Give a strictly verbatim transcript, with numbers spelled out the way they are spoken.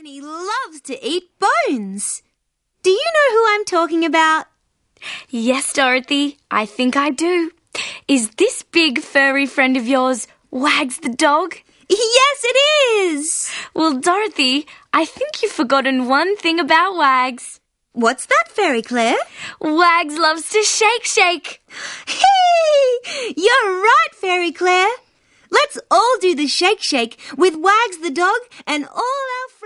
And he loves to eat bones. Do you know who I'm talking about? Yes, Dorothy, I think I do. Is this big furry friend of yours Wags the dog? Yes, it is. Well, Dorothy, I think you've forgotten one thing about Wags. What's that, Fairy Claire? Wags loves to shake shake. Hey! You're right, Fairy Claire. Let's all do the shake shake with Wags the dog and all our